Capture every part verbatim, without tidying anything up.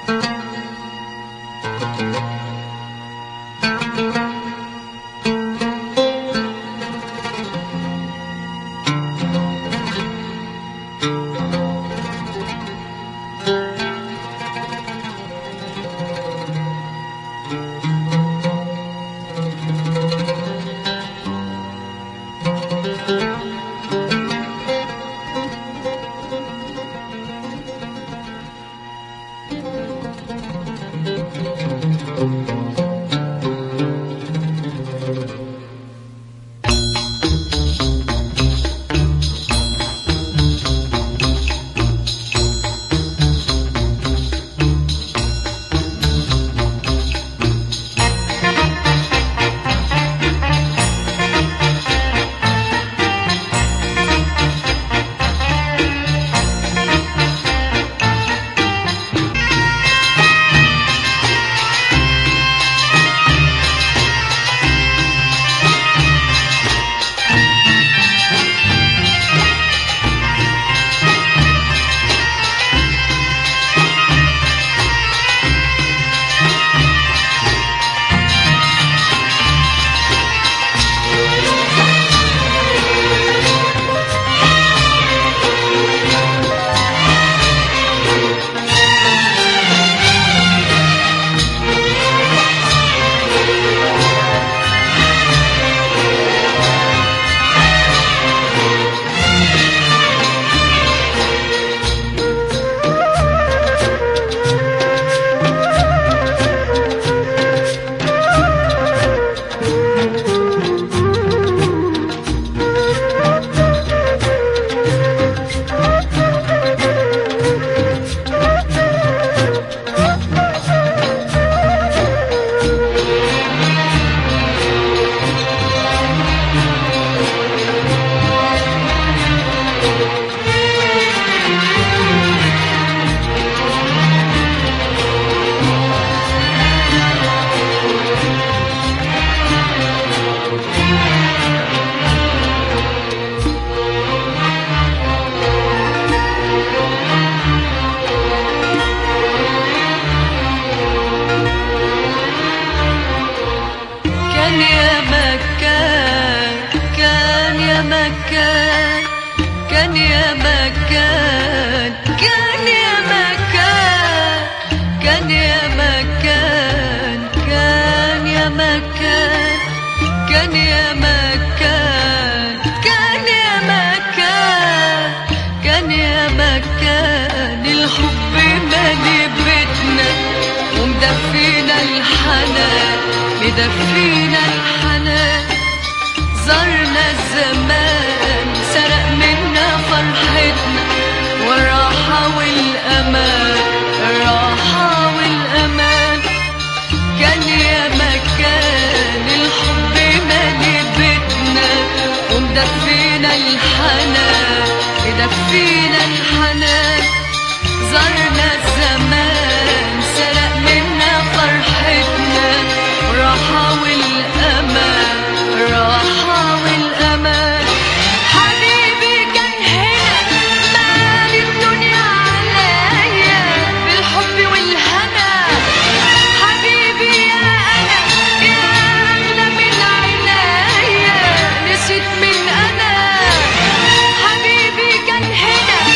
كان يا مكان، كان يا مكان، كان يا مكان، كان يا مكان، كان يا مكان، كان يا مكان، كان يا مكان الحب مالي بيتنا ومدفينا الحنان، مدفينا الحنان. زرنا الزمان سرق منا فرحتنا والراحة والأمان، الراحة والأمان. كان يا مكان الحب مالي بيتنا ومدفينا الحنان، مدفينا الحنان. زرنا الزمان سرق منا فرحتنا والراحة والأمان، الراحة والأمان. حبيبي كان هنا مال الدنيا عليا بالحب والهنا. حبيبي يا أنا يا أغلى من عنايا، نسيت من أنا. حبيبي كان هنا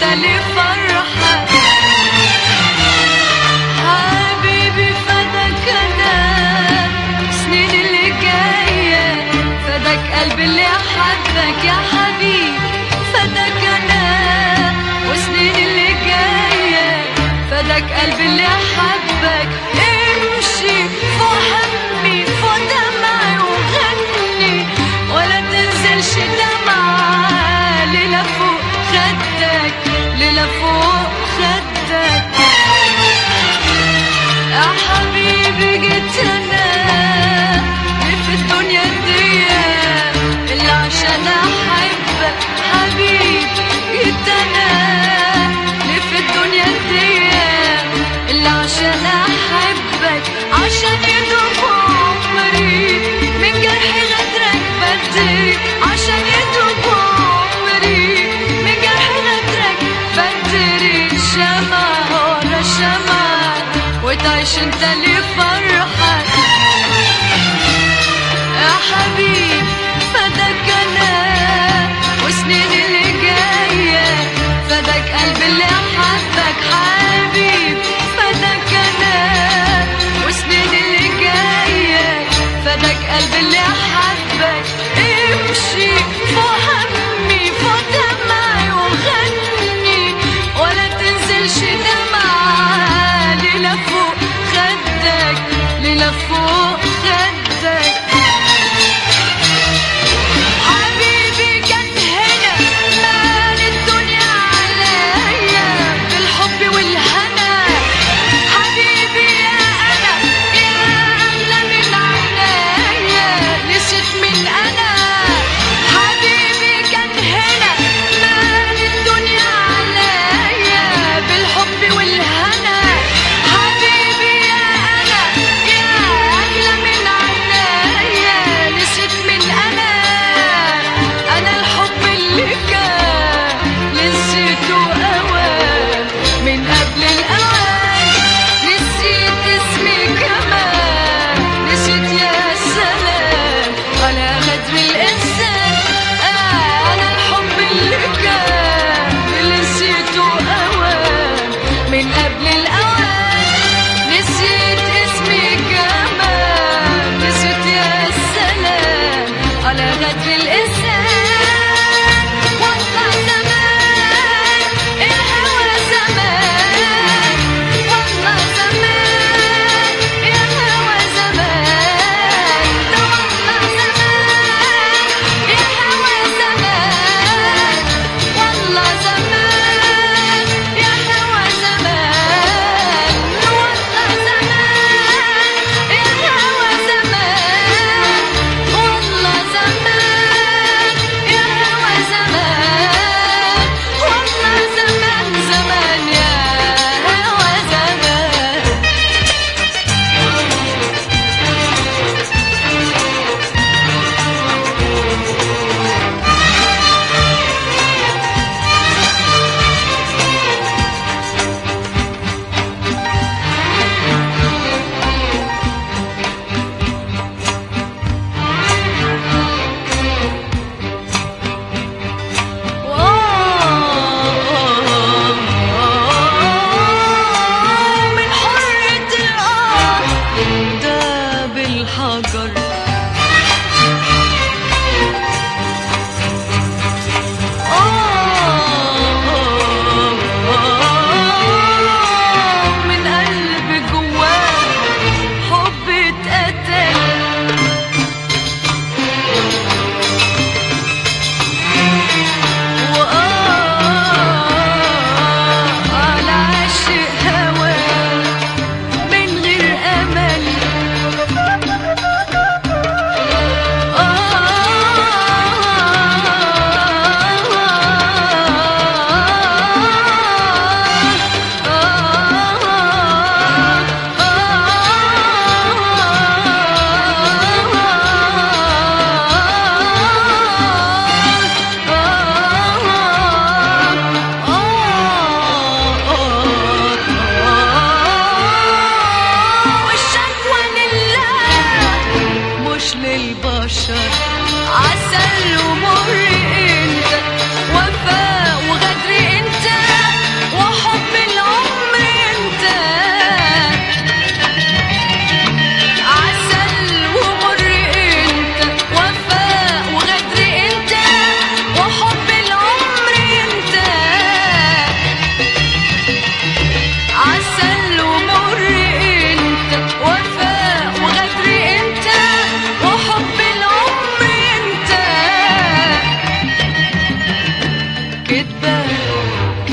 انت لي فرحة حبيبي فداك انا سنين اللي جاية فداك قلبي اللي حبك يا حبيبي فداك انا وسنين اللي جاية فداك قلبي اللي حبك امشي فوق همي فوق دمعي وغني ولا تنزلش دمعة ليلة فوق خدك ليلة فوق خدك يا حبيبي جيت انا في الدنيا دي اللي عشان احبك حبيبي جيت انا في الدنيا دي اللي عشان احبك عشان يدوب عمري من جرح غدرك بدري عشان يدوب عمري من جرح غدرك بدري شمع ورا شمع وتعيش انت لي فرحك يا حبيبي فداك انا وسنين اللي جايه فداك قلبي اللي حبك حبيبي فداك انا وسنين اللي جايه فداك قلبي اللي حبك امشي فوق همي فوق دمعي وغني ولا تنزلش دمعة ليلة فوق خدك ليلة فوق خدك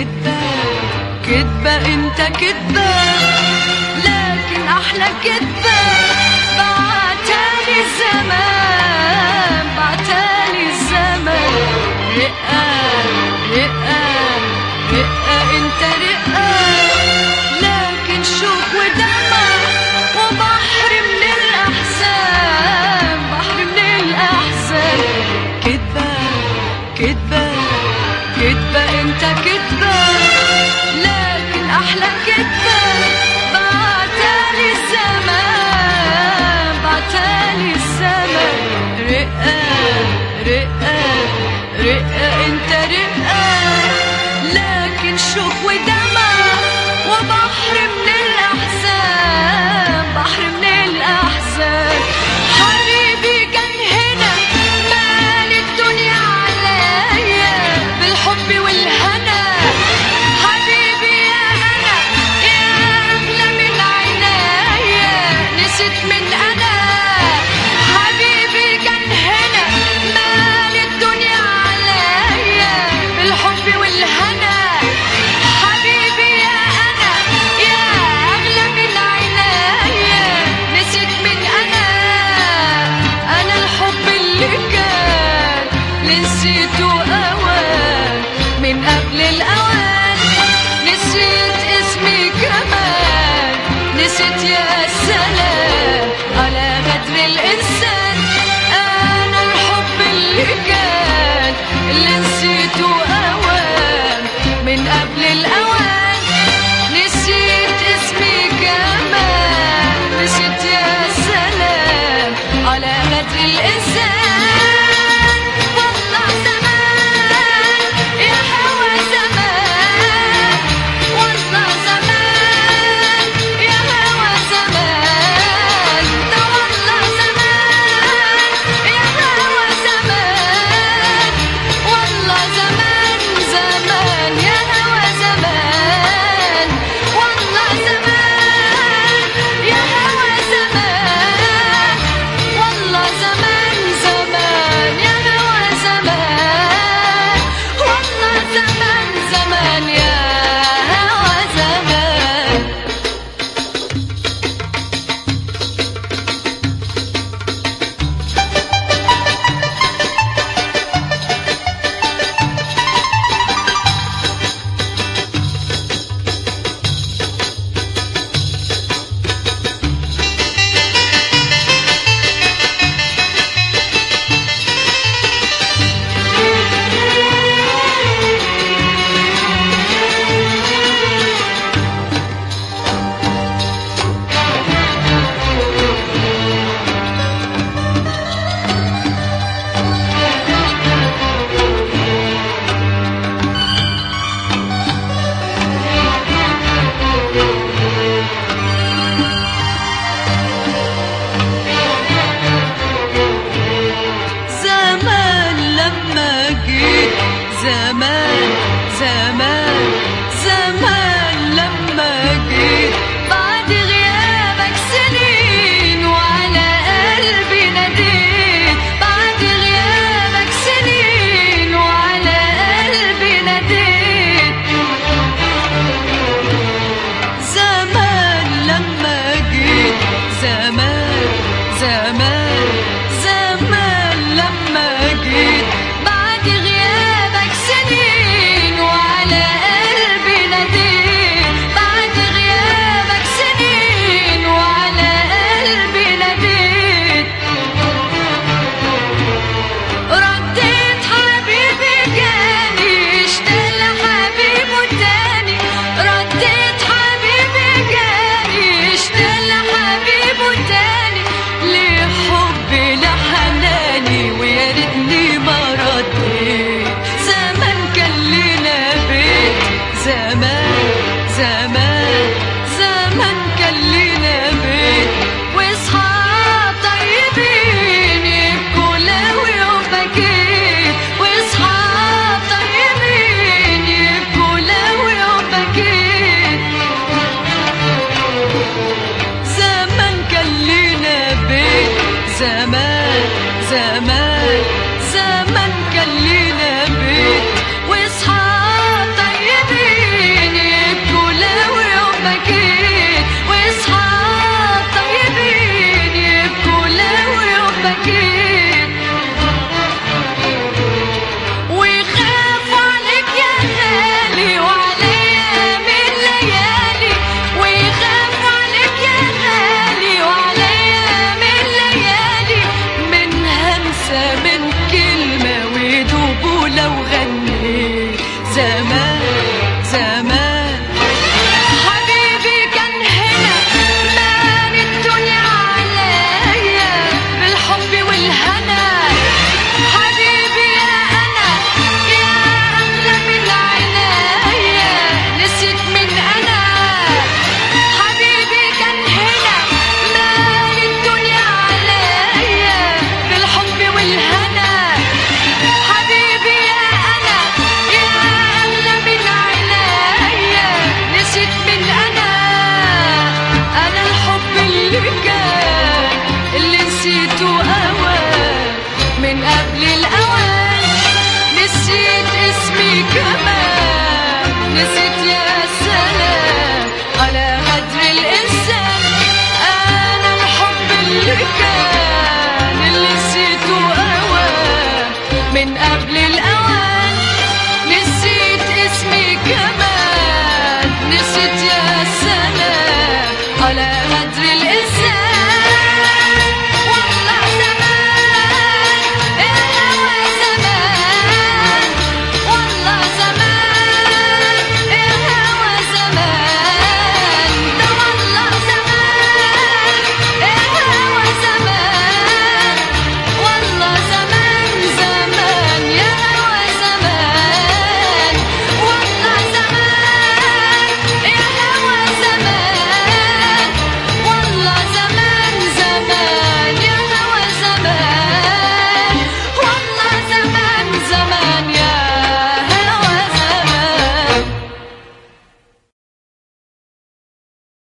كدبة كدبة انت كدبة، لكن احلى كدبة بعتالي الزمان، بعتالي الزمان. رقة رقة رقة انت رقة، لكن شوق ودمع وبحر من الاحزان، بحر من الاحزان. كدبة كدبة كدبة انت كدبة، لكن احلى كدبة بعتالي الزمان، بعتالي الزمان. رقة رقة رقة انت رقة، لكن شوق ودمع وبحر من الاحزان، بحر من الاحزان. حبيبي كان هنا مال الدنيا عليا بالحب والهنا، حبيبي يا انا يا اغلى من عينيا، نسيت من انا. حبيبي كان هنا مال الدنيا عليا بالحب والهنا، حبيبي يا انا يا اغلى من عينيا، نسيت من انا. انا الحب اللي كان اللي نسيته اوان من قبل الاوان، نسيت اسمي كمان، نسيت يا سلام على غدر الانسان. انا الحب اللي كان اللي نسيته اوان من قبل الاوان، نسيت اسمي كمان، نسيت يا سلام على غدر الانسان. والله زمان يا هوى زمان، والله زمان يا هوى زمان، ده والله زمان يا هوى زمان، والله زمان زمان يا هوى زمان، والله زمان يا هوى زمان، والله زمان زمان يا هوى زمان، والله زمان زمان يا هوى زمان. زمان لما جيت، زمان زمان زمان لما جيت، بعد غيابك سنين وعلى قلبي ناديت، بعد غيابك سنين وعلى قلبي ناديت. زمان لما جيت، زمان زمان زمان لما جيت، بعد غيابك سنين وعلى قلبي ناديت، بعد غيابك سنين وعلى قلبي ناديت. رديت حبيبي جاني اشتاق لحبيبه تاني، رديت حبيبي جاني اشتاق لحبيبه تاني، ليه حبي لحناني ويا ريتني ما رديت. زمان كان لينا بيت، زمان زمان